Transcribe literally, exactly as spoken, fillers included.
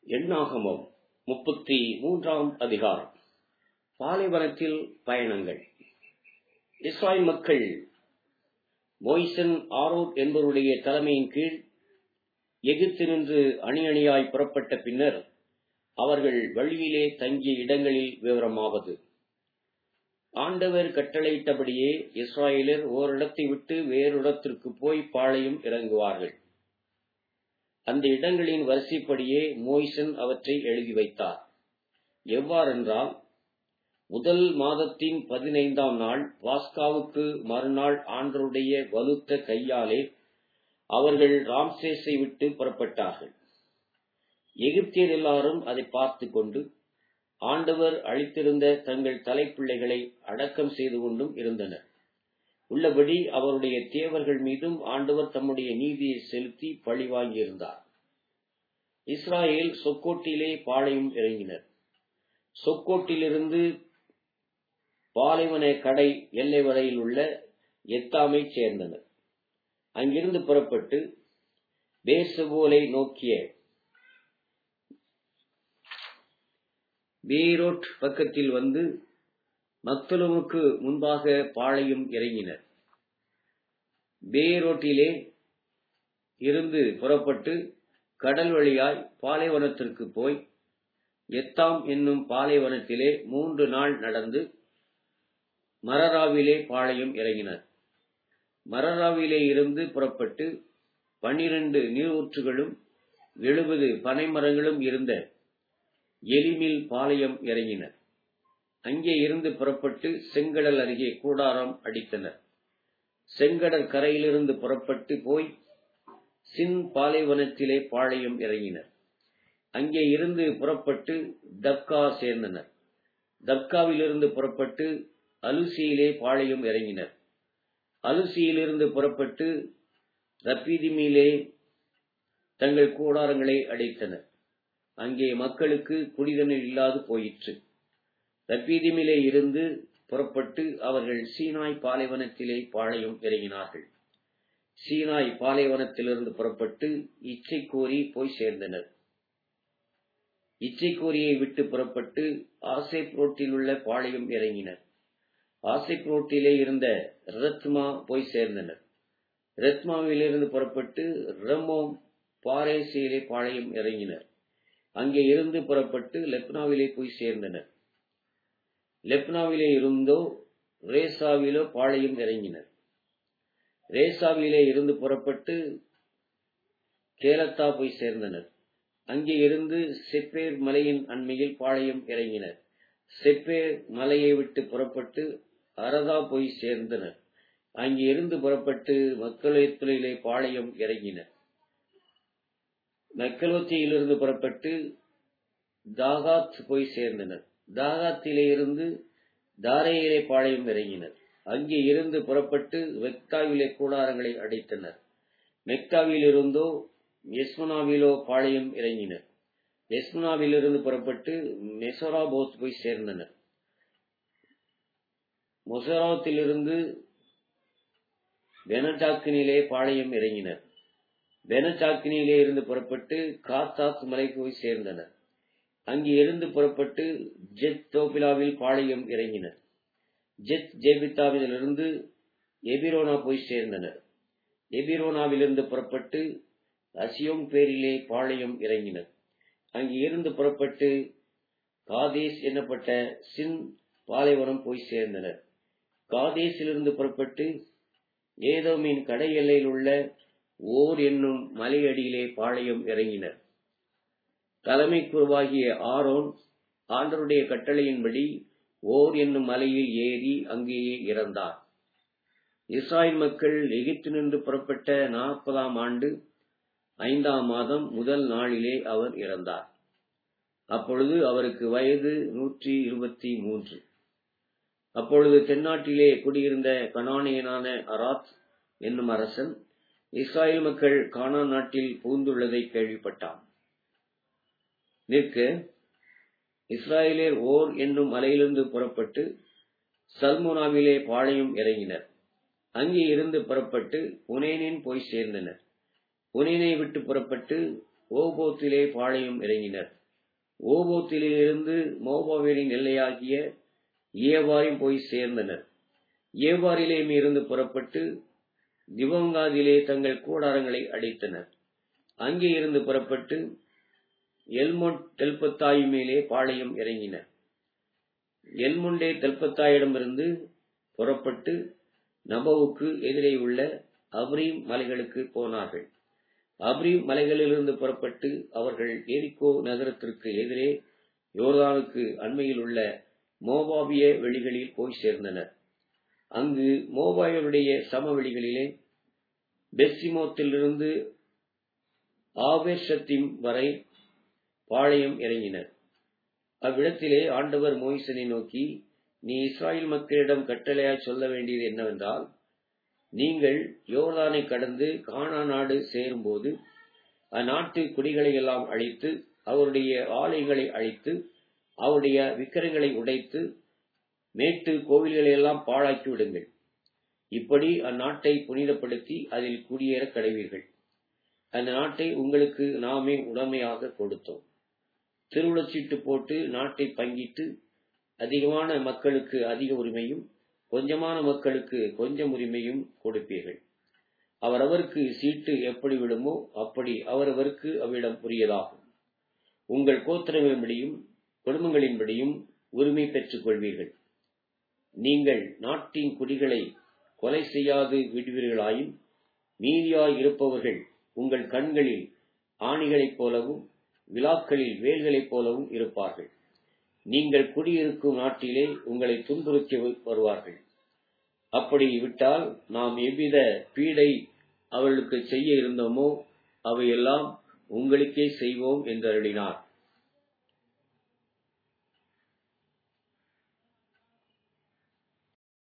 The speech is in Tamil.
எண்ணாகமம் முப்பத்தி மூன்றாம் அதிகாரம். பாலைவனத்தில் பயணங்கள். இஸ்ராயேல் மக்கள் மோய்சன் ஆரோன் என்பவருடைய தலைமையின் கீழ் எகிப்தினின்று அணி அணியாய் புறப்பட்ட பின்னர் அவர்கள் வழியிலே தங்கிய இடங்களில் விவரமாவது: ஆண்டவர் கட்டளையிட்டபடியே இஸ்ராயேலர் ஓரிடத்தை விட்டு வேறொரிடத்திற்கு போய் பாளையம் இறங்குவார்கள். அந்த இடங்களின் வரிசைப்படியே மோய்சன் அவற்றை எழுதி வைத்தார். எவ்வாறென்றால், முதல் மாதத்தின் பதினைந்தாம் நாள் பாஸ்காவுக்கு மறுநாள் ஆண்டவருடைய வலுத்த கையாலே அவர்கள் ராம்சேஸை விட்டு புறப்பட்டார்கள். எகிப்தியர் எல்லாரும் அதை பார்த்து கொண்டு ஆண்டவர் அளித்திருந்த தங்கள் தலைப்பிள்ளைகளை அடக்கம் செய்து கொண்டும் இருந்தனர். உள்ளபடி அவருடைய தேவர்கள் மீதும் ஆண்டவர் தம்முடைய நீதியை செலுத்தி பழி வாங்கியிருந்தார். இஸ்ராயேல் சொக்கோட்டிலே பாளையம் இறங்கினர். சொக்கோட்டிலிருந்து பாலைவன கடை எல்லை வரையில் உள்ள எத்தாமை சேர்ந்தனர். அங்கிருந்து புறப்பட்டு பேர்செபோலை நோக்கிய பேரோட் பக்கத்தில் வந்து மக்தலமுக்கு முன்பாக பாளையம் இறங்கினர். பேரோட்டிலே இருந்து புறப்பட்டு கடல் வழியாய் பாலைவனத்திற்கு போய் எத்தாம் என்னும் பாலைவனத்திலே மூன்று நாள் நடந்து மரராவிலே பாளையம் இறங்கினர். மரராவிலே இருந்து புறப்பட்டு பன்னிரண்டு நீரூற்றுகளும் எழுபது பனைமரங்களும் இருந்த எலிமில் பாளையம் இறங்கினர். அங்கே இருந்து புறப்பட்டு செங்கடல் அருகே கூடாரம் அடித்தனர். செங்கடல் கரையிலிருந்து புறப்பட்டு போய் சின் பாலைவனத்திலே பாளையம் இறங்கினர். அங்கே இருந்து புறப்பட்டு தப்கா சேர்ந்தனர். தப்காவிலிருந்து புறப்பட்டு அலுசியிலே பாளையம் இறங்கினர். அலுசியிலிருந்து புறப்பட்டு ரப்பீதிமிலே தங்கள் கூடாரங்களை அடைத்தனர். அங்கே மக்களுக்கு குடிதண்ணீர் இல்லாது போயிற்று. ரப்பீதிமிலே இருந்து புறப்பட்டு அவர்கள் சீனாய் பாலைவனத்திலே பாளையம் இறங்கினார்கள். சீனாய் பாலைவனத்திலிருந்து புறப்பட்டு இச்சைக்கோரி போய் சேர்ந்தனர். இச்சைக்கோரியை விட்டு புறப்பட்டு ஆசேப்ரோட்டில் உள்ள பாளையம் இறங்கினர். ஆசேப்ரோட்டிலே இருந்த ரத்மா போய் சேர்ந்தனர். ரத்மாவிலிருந்து புறப்பட்டு ரம்மோம் பாரேசிலே பாளையம் இறங்கினர். அங்கே இருந்து புறப்பட்டு லெப்னாவிலே போய் சேர்ந்தனர். லெப்னாவிலே இருந்தோ ரேசாவிலோ பாளையம் இறங்கினர். ரேசாவிலே இருந்து புறப்பட்டு கேலத்தா போய் சேர்ந்தனர். அங்கே இருந்து செப்பேர் மலையின் அண்மையில் பாளையம் இறங்கினர். செப்பேர் மலையை விட்டு புறப்பட்டு அரதா போய் சேர்ந்தனர். அங்கே இருந்து புறப்பட்டு மக்களத்திலே பாளையம் இறங்கினர். மக்களத்திலிருந்து புறப்பட்டு தாகாத் போய் சேர்ந்தனர். தாகாத்திலே இருந்து தாரேயிலே பாளையம் இறங்கினர். அங்கே இருந்து புறப்பட்டு மெக்தாவிலே கூடாரங்களை அடைத்தனர். மெக்தாவில் இருந்தோ எஸ்மனாவிலோ பாளையம் இறங்கினர். எஸ்மனாவிலிருந்து புறப்பட்டு மெசோராபோத் போய் சேர்ந்தனர். மொசராத்திலிருந்து பெனஜாக்கினிலே பாளையம் இறங்கினர். பெனஜாக்கினிலே இருந்து புறப்பட்டு காத்தாத் மலைக்கு போய் சேர்ந்தனர். அங்கே இருந்து புறப்பட்டு ஜெத் தோபிலாவில் பாளையம் இறங்கினர். ஜெத் ஜேபித்தாவிலிருந்து எபிரோனா போய் சேர்ந்தனர். எபிரோனாவிலிருந்து புறப்பட்டு அசியோங் பேரிலே பாளையம் இறங்கினர். அங்கே இருந்து புறப்பட்டு காதேஸ் என்னப்பட்ட சின் பாலைவனம் போய் சேர்ந்தனர். காதேசிலிருந்து புறப்பட்டு ஏதோமின் கடை எல்லையில் உள்ள ஓர் என்னும் மலையடியிலே பாளையம் இறங்கினர். தலைமை குருவாகிய ஆரோன் ஆண்டவருடைய கட்டளையின்படி ஓர் என்னும் மலையில் ஏறி அங்கேயே இறந்தார். இஸ்ராயேல் மக்கள் எகிப்தினின்று புறப்பட்ட நாற்பதாம் ஆண்டு ஐந்தாம் மாதம் முதல் நாளிலே அவர் இறந்தார். அப்பொழுது அவருக்கு வயது நூற்றி இருபத்தி மூன்று. அப்பொழுது தென்னாட்டிலே குடியிருந்த கனானியனான அராத் என்னும் அரசன் இஸ்ராயேல் மக்கள் கானான் நாட்டில் புகுந்துள்ளதை கேள்விப்பட்டான். நிற்க இஸ்ராயேலர் ஓர் என்னும் மலையிலிருந்து புறப்பட்டு சல்முனாவிலே பாளையம் இறங்கினர். அங்கே இருந்து புறப்பட்டு புனேனின் போய் சேர்ந்தனர். புனேனை விட்டு புறப்பட்டு ஓபோத்திலே பாளையம் இறங்கினர். ஓபோத்திலே இருந்து மோவாபியரின் எல்லையாகிய ஏபாரிம் போய் சேர்ந்தனர். ஏபாரிலேயும் இருந்து புறப்பட்டு திபோங்காதிலே தங்கள் கூடாரங்களை அடைத்தனர். அங்கே இருந்து புறப்பட்டு எல்மோட் தெல்பத்தாயிமிலே பாளையம் இறங்கினர். எல்முண்டே தெல்பத்தாயிடமிருந்து புறப்பட்டு நபவுக்கு எதிரே உள்ள அப்ரீம் மலைகளுக்கு போனார்கள். அப்ரீம் மலைகளிலிருந்து புறப்பட்டு அவர்கள் எரிகோ நகரத்திற்கு எதிரே யோர்தானுக்கு அண்மையில் உள்ள மோவாபிய வெளிகளில் போய் சேர்ந்தனர். அங்கு மோவாபியருடைய சமவெளிகளிலே பெத்சிமோத்திலிருந்து ஆபேர்ஷத்தீம் வரை பாளையம் இறங்கினர். அவ்விடத்திலே ஆண்டவர் மோசேயை நோக்கி, நீ இஸ்ராயேல் மக்களிடம் கட்டளையாய் சொல்ல வேண்டியது என்னவென்றால், நீங்கள் யோர்தானை கடந்து கானான் நாடு சேரும்போது அந்நாட்டு குடிகளை எல்லாம் அழித்து அவருடைய ஆலயங்களை அழித்து அவருடைய விக்கிரங்களை உடைத்து மேட்டு கோவில்களை எல்லாம் பாழாக்கி விடுங்கள். இப்படி அந்நாட்டை புனிதப்படுத்தி அதில் குடியேற கடவீர்கள். அந்த நாட்டை உங்களுக்கு நாமே உடமையாக கொடுத்தோம். திருவுளச்சீட்டு போட்டு நாட்டை பங்கிட்டு அதிகமான மக்களுக்கு அதிக உரிமையும் கொஞ்சமான மக்களுக்கு கொஞ்சம் உரிமையும் கொடுப்பீர்கள். அவரவருக்கு சீட்டு எப்படி விடுமோ அப்படி அவரவருக்கு அவ்விடம் உரியதாகும். உங்கள் கோத்திரங்களின்படியும் குடும்பங்களின்படியும் உரிமை பெற்றுக் கொள்வீர்கள். நீங்கள் நாட்டின் குடிகளை கொலை செய்யாது விடுவீர்களாயின் மீதியாய் இருப்பவர்கள் உங்கள் கண்களில் ஆணிகளைப் போலவும் விழாக்களில் வேல்களைப் போலவும் இருப்பார்கள். நீங்கள் குடியிருக்கும் நாட்டிலே உங்களை துன்புறுத்தி வருவார்கள். அப்படி விட்டால் நாம் எவ்வித பீடை அவர்களுக்கு செய்ய இருந்தோமோ அவையெல்லாம் உங்களுக்கே செய்வோம் என்று அருளினார்.